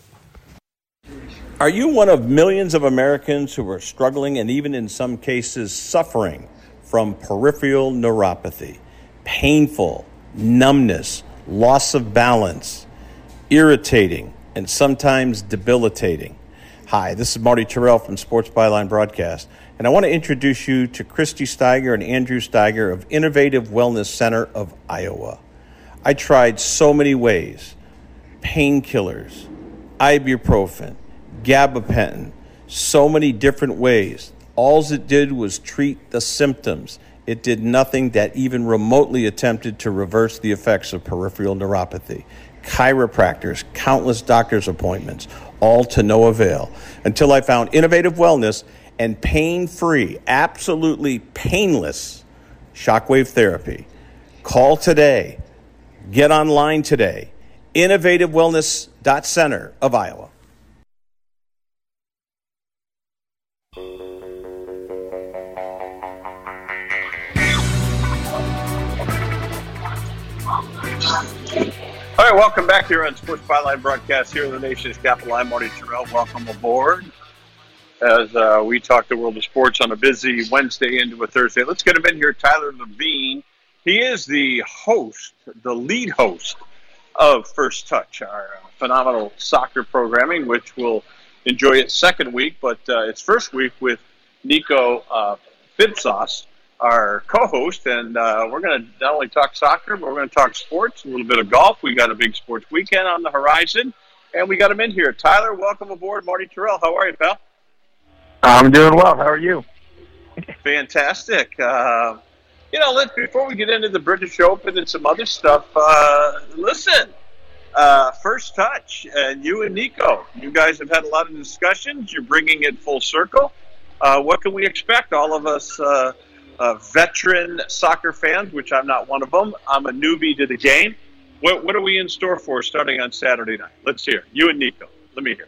Speaker 1: Are you one of millions of Americans who are struggling and even in some cases suffering from peripheral neuropathy, painful, numbness, loss of balance, irritating, and sometimes debilitating? Hi, this is Marty Terrell from Sports Byline Broadcast, And I want to introduce you to Christy Steiger and Andrew Steiger of Innovative Wellness Center of Iowa. I tried so many ways: painkillers, ibuprofen, gabapentin, so many different ways. All it did was treat the symptoms. It did nothing that even remotely attempted to reverse the effects of peripheral neuropathy. Chiropractors, countless doctor's appointments, all to no avail, until I found Innovative Wellness and pain-free, absolutely painless shockwave therapy. Call today. Get online today. innovative wellness dot center of Iowa.
Speaker 2: All right, welcome back here on Sports Byline Broadcast here in the nation's capital. I'm Marty Terrell. Welcome aboard as uh, we talk the world of sports on a busy Wednesday into a Thursday. Let's get him in here, Tyler Levine. He is the host, the lead host of First Touch, our phenomenal soccer programming, which will enjoy its second week, but uh, its first week with Nico uh, Fibsauce, our co-host, and uh, we're going to not only talk soccer, but we're going to talk sports, a little bit of golf. We got a big sports weekend on the horizon, and we got him in here. Tyler, welcome aboard. Marty Terrell, how are you, pal?
Speaker 16: I'm doing well. How are you?
Speaker 2: Fantastic. Uh, you know, let before we get into the British Open and some other stuff, uh, listen, uh, First Touch, and you and Nico, you guys have had a lot of discussions. You're bringing it full circle. Uh, what can we expect? All of us uh, uh, veteran soccer fans, which I'm not one of them. I'm a newbie to the game. What, what are we in store for starting on Saturday night? Let's hear. You and Nico. Let me hear.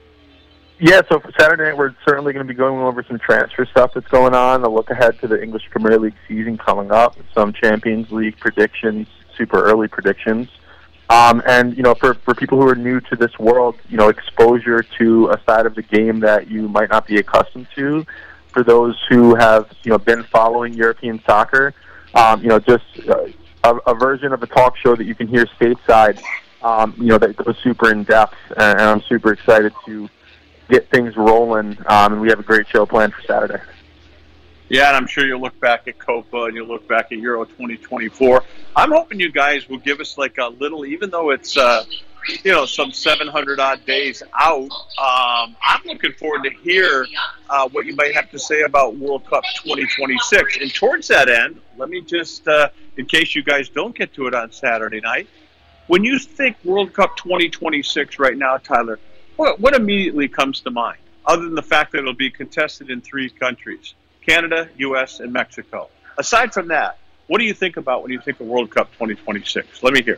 Speaker 16: Yeah, so for Saturday night, we're certainly going to be going over some transfer stuff that's going on, a look ahead to the English Premier League season coming up, some Champions League predictions, super early predictions. Um, and, you know, for, for people who are new to this world, you know, exposure to a side of the game that you might not be accustomed to. For those who have, you know, been following European soccer, um, you know, just uh, a, a version of a talk show that you can hear stateside, um, you know, that goes super in-depth, and, and I'm super excited to get things rolling, um, and we have a great show planned for Saturday.
Speaker 2: Yeah, and I'm sure you'll look back at Copa and you'll look back at Euro twenty twenty-four. I'm hoping you guys will give us like a little, even though it's, uh, you know, some seven hundred odd days out, um, I'm looking forward to hear uh, what you might have to say about World Cup twenty twenty-six. And towards that end, let me just, uh, in case you guys don't get to it on Saturday night, when you think World Cup twenty twenty-six right now, Tyler, what, what immediately comes to mind, other than the fact that it'll be contested in three countries, Canada, U S, and Mexico? Aside from that, what do you think about when you think of World Cup twenty twenty-six? Let me hear.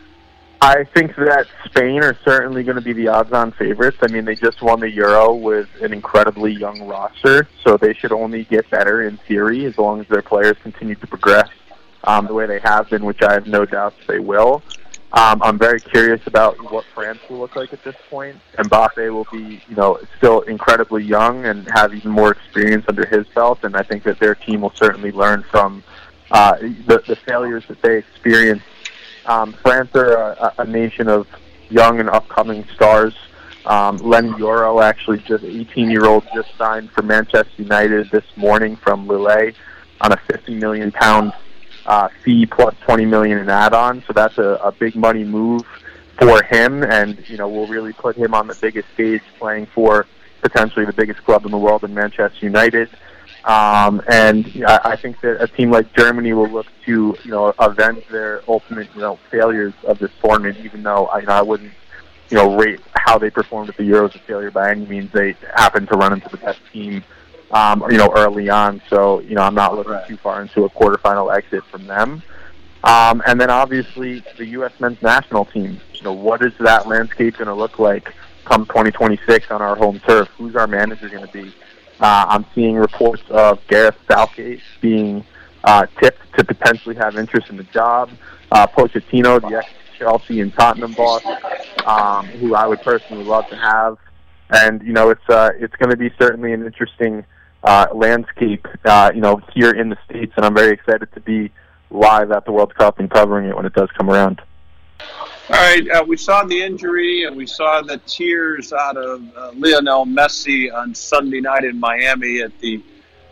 Speaker 16: I think that Spain are certainly going to be the odds-on favorites. I mean, they just won the Euro with an incredibly young roster, so they should only get better in theory as long as their players continue to progress um, the way they have been, which I have no doubts they will. Um, I'm very curious about what France will look like at this point. Mbappe will be, you know, still incredibly young and have even more experience under his belt, and I think that their team will certainly learn from uh, the, the failures that they experienced. Um, France are a, a nation of young and upcoming stars. Um, Lenny Yoro, actually, just eighteen-year-old, just signed for Manchester United this morning from Lille on a fifty million pound Uh, fee plus twenty million dollars in add-on, so that's a, a big money move for him, and you know will really put him on the biggest stage, playing for potentially the biggest club in the world in Manchester United. Um, and I, I think that a team like Germany will look to you know avenge their ultimate you know failures of this tournament. Even though I, you know, I wouldn't you know rate how they performed at the Euros a failure by any means, they happened to run into the best team Um, you know, early on, so you know I'm not looking too far into a quarterfinal exit from them. Um, and then obviously the U S men's national team. You know, what is that landscape going to look like come twenty twenty-six on our home turf? Who's our manager going to be? Uh, I'm seeing reports of Gareth Southgate being uh, tipped to potentially have interest in the job. Uh, Pochettino, the ex-Chelsea and Tottenham boss, um, who I would personally love to have. And you know, it's uh, it's going to be certainly an interesting Uh, landscape, uh, you know, here in the States, and I'm very excited to be live at the World Cup and covering it when it does come around.
Speaker 2: All right, uh, we saw the injury and we saw the tears out of uh, Lionel Messi on Sunday night in Miami at the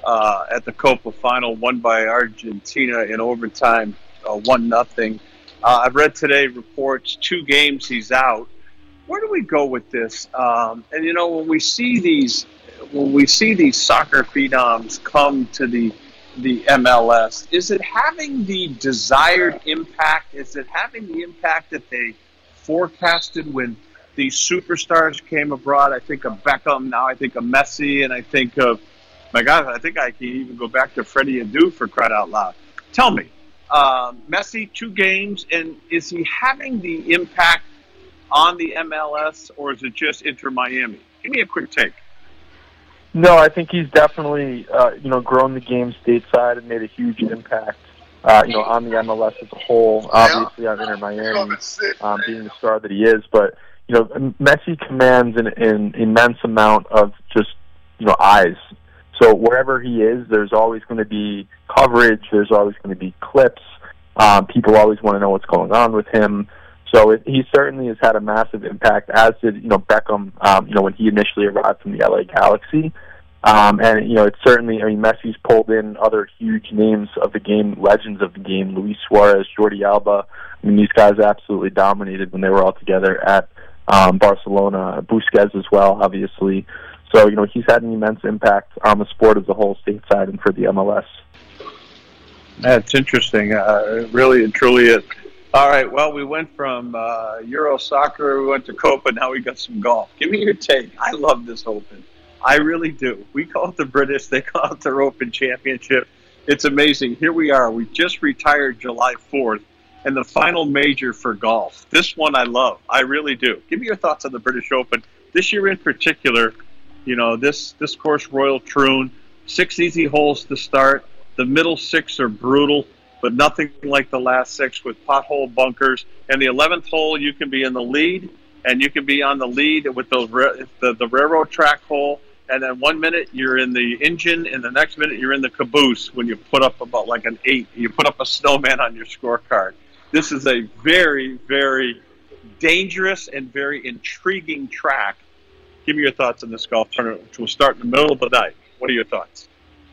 Speaker 2: uh, at the Copa Final, won by Argentina in overtime, uh, one nothing. Uh, I've read today reports two games he's out. Where do we go with this? Um, and you know, when we see these, when we see these soccer phenoms come to the the M L S, is it having the desired impact? Is it having the impact that they forecasted when these superstars came abroad? I think of Beckham, now I think of Messi, and I think of, my God, I think I can even go back to Freddie Adu for crying out loud. Tell me, um, Messi, two games, and is he having the impact on the M L S, or is it just Inter Miami? Give me a quick take.
Speaker 16: No, I think he's definitely, uh, you know, grown the game stateside and made a huge impact, uh, you know, on the M L S as a whole. Obviously, on Inter Miami, um, being the star that he is, but you know, Messi commands an, an immense amount of just, you know, eyes. So wherever he is, there's always going to be coverage. There's always going to be clips. Um, people always want to know what's going on with him. So it, he certainly has had a massive impact, as did, you know, Beckham, um, you know, when he initially arrived from the L A Galaxy. Um, and, you know, it's certainly, I mean, Messi's pulled in other huge names of the game, legends of the game, Luis Suarez, Jordi Alba. I mean, these guys absolutely dominated when they were all together at um, Barcelona. Busquets as well, obviously. So, you know, he's had an immense impact on the sport as a whole, stateside and for the M L S.
Speaker 2: That's interesting. Uh, really and truly is. All right, well, we went from uh, Euro soccer, we went to Copa, now we got some golf. Give me your take. I love this Open. I really do. We call it the British, they call it their Open Championship. It's amazing. Here we are. We just retired July fourth, and the final major for golf. This one I love. I really do. Give me your thoughts on the British Open. This year in particular, you know, this, this course, Royal Troon, six easy holes to start. The middle six are brutal, but nothing like the last six with pothole bunkers. And the eleventh hole, you can be in the lead, and you can be on the lead with those the, the railroad track hole. And then one minute you're in the engine, and the next minute you're in the caboose when you put up about like an eight. You put up a snowman on your scorecard. This is a very, very dangerous and very intriguing track. Give me your thoughts on this golf tournament, which will start in the middle of the night. What are your thoughts?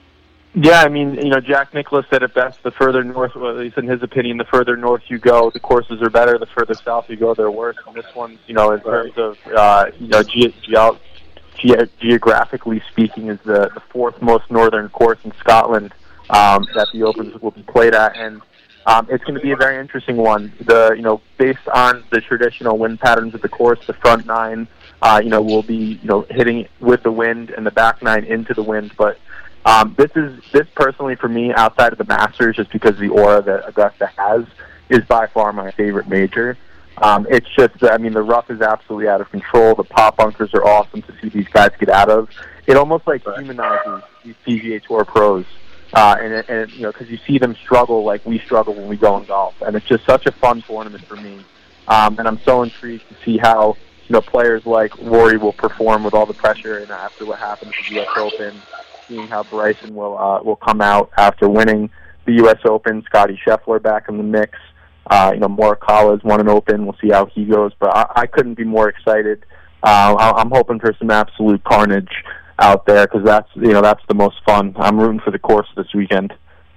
Speaker 16: Yeah, I mean, you know, Jack Nicklaus said it best, the further north, well, at least in his opinion, the further north you go, the courses are better, the further south you go, they're worse. And this one, you know, in terms of, uh, you know, ge- ge- ge- geographically speaking, is the, the fourth most northern course in Scotland um, that the Opens will be played at. And um, it's going to be a very interesting one. The, you know, based on the traditional wind patterns of the course, the front nine, uh, you know, will be, you know, hitting with the wind and the back nine into the wind, but Um, this is this personally for me, outside of the Masters, just because the aura that Augusta has, is by far my favorite major. Um, it's just, I mean, the rough is absolutely out of control. The pop bunkers are awesome to see these guys get out of. It almost like humanizes these P G A Tour pros, uh, and, and you know, because you see them struggle like we struggle when we go in golf, and it's just such a fun tournament for me. Um, and I'm so intrigued to see how, you know, players like Rory will perform with all the pressure, and after what happened at the U S Open. Seeing how Bryson will uh, will come out after winning the U S Open. Scotty Scheffler back in the mix. Uh, you know, Morikawa's won an Open. We'll see how he goes. But I, I couldn't be more excited. Uh, I'm hoping for some absolute carnage out there because that's you know that's the most fun. I'm rooting for the course this weekend.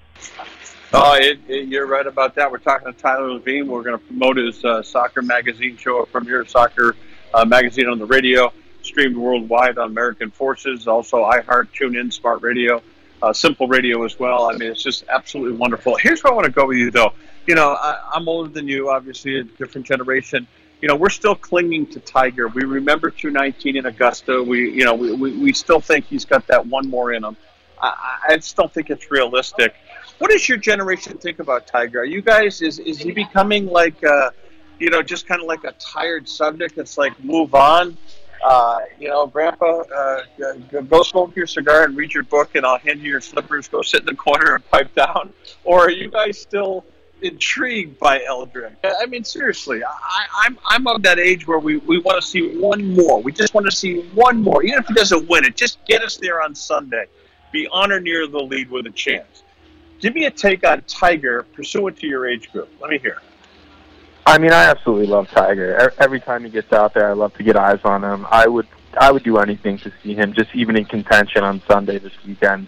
Speaker 2: Oh, it, it, you're right about that. We're talking to Tyler Levine. We're going to promote his uh, soccer magazine show, Premier Soccer uh, magazine on the radio. Streamed worldwide on American Forces, also iHeart, TuneIn, Smart Radio, uh, Simple Radio as well. I mean, it's just absolutely wonderful. Here's where I want to go with you, though. You know, I, I'm older than you, obviously, a different generation. You know, we're still clinging to Tiger. We remember two nineteen in Augusta. We, you know, we, we, we still think he's got that one more in him. I, I just don't think it's realistic. What does your generation think about Tiger? Are you guys, is, is he becoming like, uh, you know, just kind of like a tired subject that's like, move on? Uh, you know, Grandpa, uh, go smoke your cigar and read your book, and I'll hand you your slippers. Go sit in the corner and pipe down. Or are you guys still intrigued by Eldrick? I mean, seriously, I, I'm I'm of that age where we, we want to see one more. We just want to see one more, even if he doesn't win it. Just get us there on Sunday. Be on or near the lead with a chance. Give me a take on Tiger, pursuant to your age group. Let me hear.
Speaker 16: I mean, I absolutely love Tiger. Every time he gets out there, I love to get eyes on him. I would, I would do anything to see him, just even in contention on Sunday this weekend.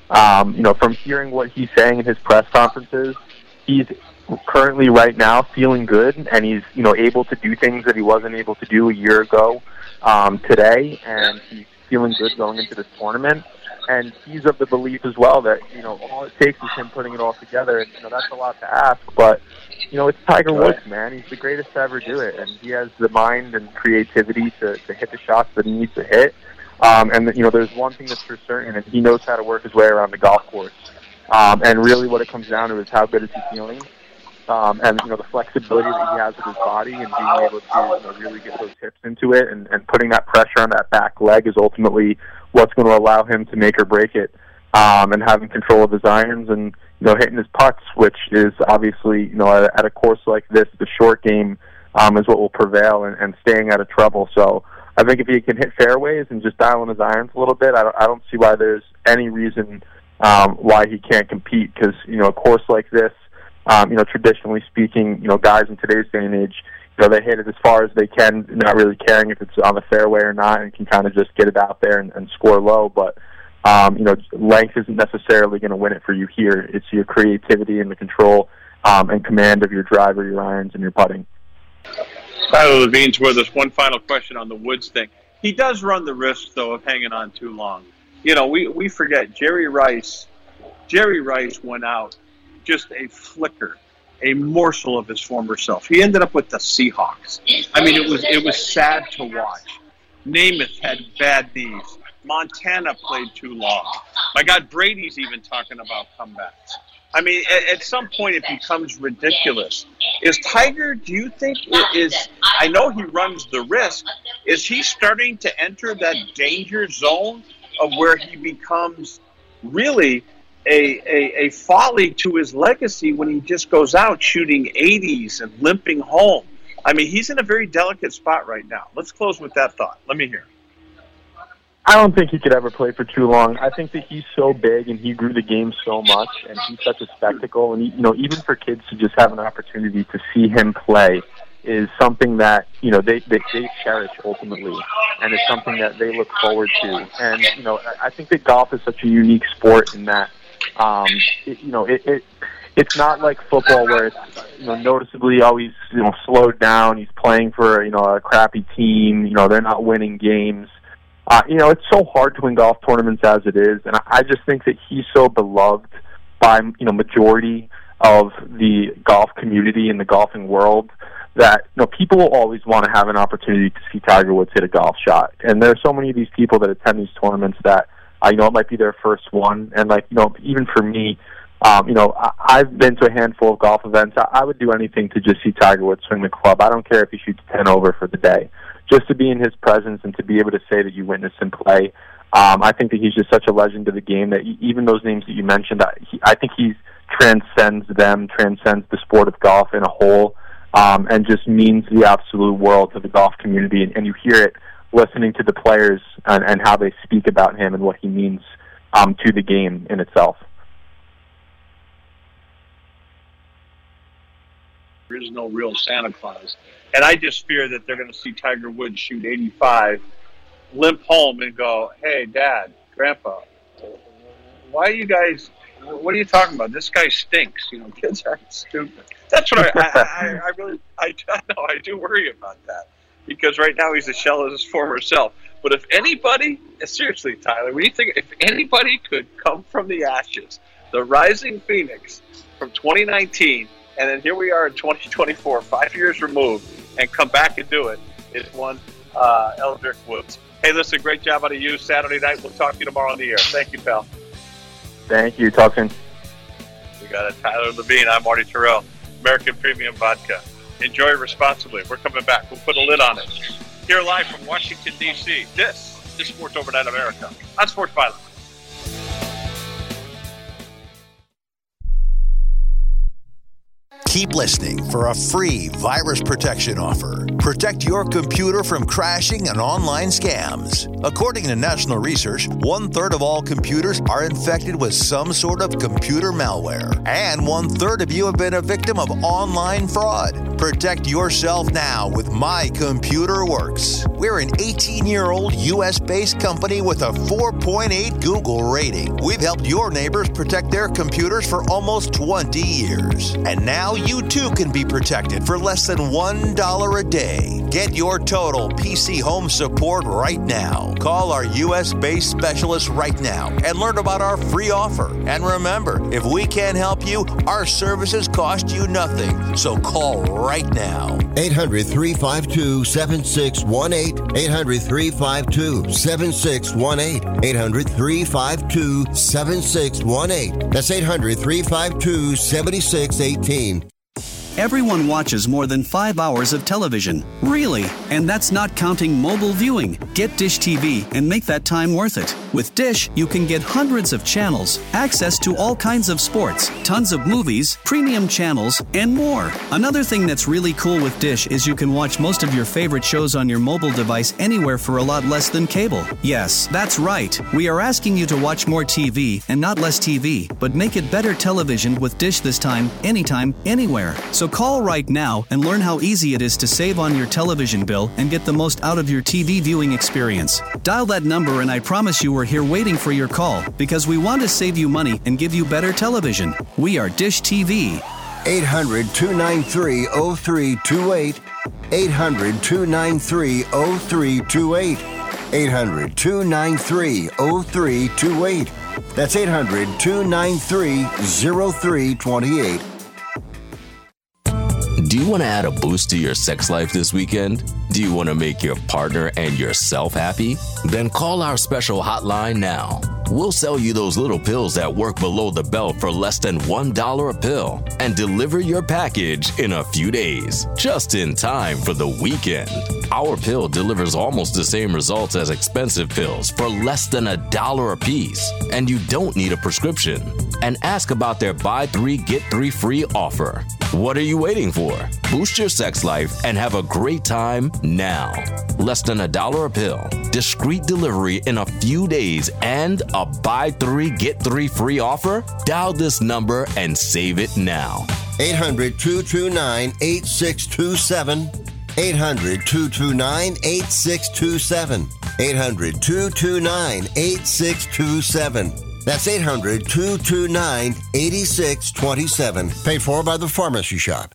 Speaker 16: Um, you know, from hearing what he's saying in his press conferences, he's currently right now feeling good, and he's, you know, able to do things that he wasn't able to do a year ago um, today, and he's feeling good going into this tournament. And he's of the belief as well that, you know, all it takes is him putting it all together. And, you know, that's a lot to ask, but, you know, it's Tiger Woods, man. He's the greatest to ever do it, and he has the mind and creativity to, to hit the shots that he needs to hit. Um, and, you know, there's one thing that's for certain, and he knows how to work his way around the golf course. Um, and really what it comes down to is how good is he feeling, um, and, you know, the flexibility that he has with his body and being able to, you know, really get those hips into it, and, and putting that pressure on that back leg is ultimately what's going to allow him to make or break it, um, and having control of his irons and, you know, hitting his putts, which is obviously, you know, at, at a course like this, the short game um, is what will prevail, and, and staying out of trouble. So I think if he can hit fairways and just dial in his irons a little bit, I don't, I don't see why there's any reason um, why he can't compete, because, you know, a course like this, um, you know, traditionally speaking, you know, guys in today's day and age, you know, they hit it as far as they can, not really caring if it's on the fairway or not, and can kind of just get it out there and, and score low. But, um, you know, length isn't necessarily going to win it for you here. It's your creativity and the control um, and command of your driver, your irons, and your putting.
Speaker 2: Tyler Levine's with us. One final question on the Woods thing. He does run the risk, though, of hanging on too long. You know, we, we forget Jerry Rice. Jerry Rice went out just a flicker, a morsel of his former self. He ended up with the Seahawks. I mean, it was it was sad to watch. Namath had bad knees. Montana played too long. My God, Brady's even talking about comebacks. I mean, at, at some point it becomes ridiculous. Is Tiger, do you think, is, I know he runs the risk, is he starting to enter that danger zone of where he becomes really A, a, a folly to his legacy when he just goes out shooting eighties and limping home? I mean, he's in a very delicate spot right now. Let's close with that thought. Let me hear.
Speaker 16: I don't think he could ever play for too long. I think that he's so big and he grew the game so much, and he's such a spectacle. And, he, you know, even for kids to just have an opportunity to see him play is something that, you know, they, they, they cherish ultimately, and it's something that they look forward to. And, you know, I think that golf is such a unique sport in that, Um, it, you know, it, it it's not like football where it's, you know, noticeably always, you know, slowed down. He's playing for, you know, a crappy team. You know, they're not winning games. Uh, you know, it's so hard to win golf tournaments as it is, and I, I just think that he's so beloved by, you know, majority of the golf community and the golfing world that, you know, people will always want to have an opportunity to see Tiger Woods hit a golf shot. And there are so many of these people that attend these tournaments that, Uh, you know, it might be their first one. And, like, you know, even for me, um, you know, I, I've been to a handful of golf events. I, I would do anything to just see Tiger Woods swing the club. I don't care if he shoots ten over for the day. Just to be in his presence and to be able to say that you witnessed him play, um, I think that he's just such a legend of the game that even those names that you mentioned, I, he, I think he transcends them, transcends the sport of golf in a whole, um, and just means the absolute world to the golf community. And, and you hear it listening to the players and, and how they speak about him and what he means um, to the game in itself.
Speaker 2: There is no real Santa Claus. And I just fear that they're going to see Tiger Woods shoot eighty-five, limp home and go, hey, Dad, Grandpa, why are you guys, what are you talking about? This guy stinks. You know, kids aren't stupid. That's what I, I, I, I really, I, I know, I do worry about that. Because right now he's a shell of his former self. But if anybody, seriously, Tyler, when you think, if anybody could come from the ashes, the rising phoenix from twenty nineteen, and then here we are in twenty twenty-four, five years removed, and come back and do it, is one uh, Eldrick Woods. Hey, listen, great job out of you Saturday night. We'll talk to you tomorrow on the air. Thank you, pal.
Speaker 16: Thank you. Talk soon.
Speaker 2: We got it. Tyler Levine. I'm Marty Terrell. American Premium Vodka. Enjoy responsibly. We're coming back. We'll put a lid on it. Here live from Washington, D C, this is Sports Overnight America on Sports Byline.
Speaker 17: Keep listening for a free virus protection offer. Protect your computer from crashing and online scams. According to national research, one-third of all computers are infected with some sort of computer malware. And one-third of you have been a victim of online fraud. Protect yourself now with My Computer Works. We're an eighteen-year-old U S-based company with a four point eight Google rating. We've helped your neighbors protect their computers for almost twenty years. And now you too can be protected for less than one dollar a day. Get your total P C home support right now. Call our U S-based specialist right now and learn about our free offer. And remember, if we can't help you, our services cost you nothing. So call right now.
Speaker 6: eight hundred, three five two, seven six one eight. eight hundred, three five two, seven six one eight. eight hundred, three five two, seven six one eight. That's eight hundred, three five two, seven six one eight.
Speaker 9: Everyone watches more than five hours of television. Really? And that's not counting mobile viewing. Get Dish T V and make that time worth it. With Dish, you can get hundreds of channels, access to all kinds of sports, tons of movies, premium channels, and more. Another thing that's really cool with Dish is you can watch most of your favorite shows on your mobile device anywhere for a lot less than cable. Yes, that's right. We are asking you to watch more T V and not less T V, but make it better television with Dish this time, anytime, anywhere. So call right now and learn how easy it is to save on your television bill and get the most out of your T V viewing experience. Dial that number and I promise you we're here waiting for your call because we want to save you money and give you better television. We are Dish T V.
Speaker 6: eight hundred, two nine three, oh three two eight. eight hundred, two nine three, oh three two eight. eight hundred, two nine three, oh three two eight. That's eight hundred, two nine three, oh three two eight.
Speaker 18: Do you want to add a boost to your sex life this weekend? Do you want to make your partner and yourself happy? Then call our special hotline now. We'll sell you those little pills that work below the belt for less than one dollar a pill and deliver your package in a few days, just in time for the weekend. Our pill delivers almost the same results as expensive pills for less than a dollar a piece, and you don't need a prescription. And ask about their buy three, get three free offer. What are you waiting for? Boost your sex life and have a great time now. Less than a dollar a pill, discreet delivery in a few days, and a buy three, get three free offer? Dial this number and save it now.
Speaker 6: eight hundred, two two nine, eight six two seven. eight hundred, two two nine, eight six two seven. eight hundred, two two nine, eight six two seven. That's eight hundred, two two nine, eight six two seven. Paid for by the Pharmacy Shop.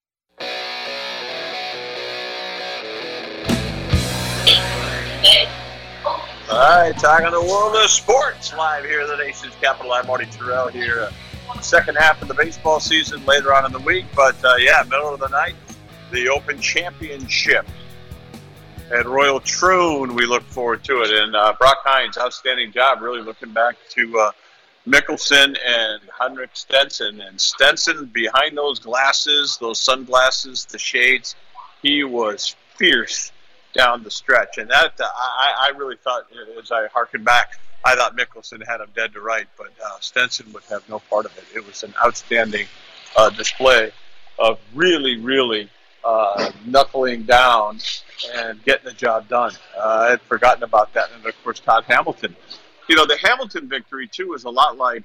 Speaker 2: All right, talking the world of sports live here in the nation's capital. I'm Marty Terrell here. Uh, second half of the baseball season later on in the week, but uh, yeah, middle of the night, the Open Championship at Royal Troon. We look forward to it, and uh, Brock Hines, outstanding job, really looking back to uh, Mickelson and Henrik Stenson. And Stenson, behind those glasses, those sunglasses, the shades, he was fierce down the stretch. And that uh, I, I really thought, as I harken back, I thought Mickelson had him dead to right, but uh, Stenson would have no part of it. It was an outstanding uh, display of really, really uh, knuckling down and getting the job done. Uh, I had forgotten about that. And, of course, Todd Hamilton. You know, the Hamilton victory, too, is a lot like,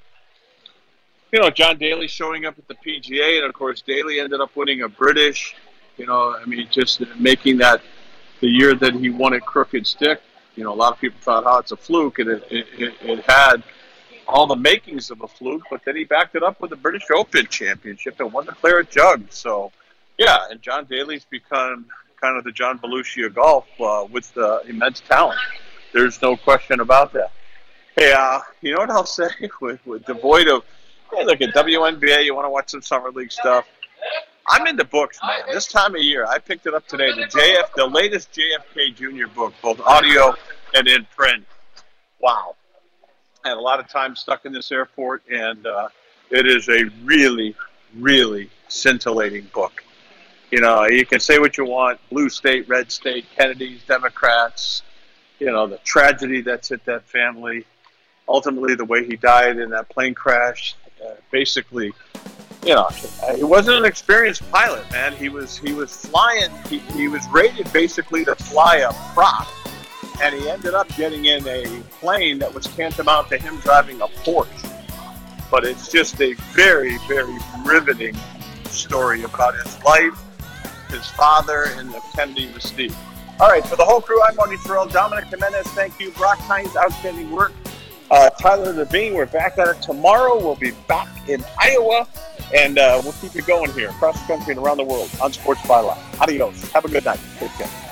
Speaker 2: you know, John Daly showing up at the P G A. And, of course, Daly ended up winning a British, you know, I mean, just making that the year that he won at Crooked Stick. You know, a lot of people thought, oh, it's a fluke. And it, it, it, it had all the makings of a fluke. But then he backed it up with the British Open Championship and won the Claret Jug. So, yeah, and John Daly's become kind of the John Belushi of golf uh, with uh, immense talent. There's no question about that. Hey, uh, you know what I'll say? with, with devoid of, hey, look at W N B A, you want to watch some Summer League stuff. I'm into books, man. This time of year, I picked it up today, the J F, the latest J F K Junior book, both audio and in print. Wow. I had a lot of time stuck in this airport, and uh, it is a really, really scintillating book. You know, you can say what you want, blue state, red state, Kennedys, Democrats, you know, the tragedy that's hit that family, ultimately the way he died in that plane crash. Uh, basically, you know, he wasn't an experienced pilot, man. He was he was flying, he, he was rated basically to fly a prop, and he ended up getting in a plane that was tantamount to him driving a Porsche. But it's just a very, very riveting story about his life, his father and of Kennedy Mystique. All right, for the whole crew, I'm Marty Terrell. Dominic Jimenez, thank you. Brock Hines, outstanding work. Uh, Tyler Levine, we're back at it tomorrow. We'll be back in Iowa, and uh, we'll keep it going here across the country and around the world on Sports Byline. Adios. Have a good night. Take care.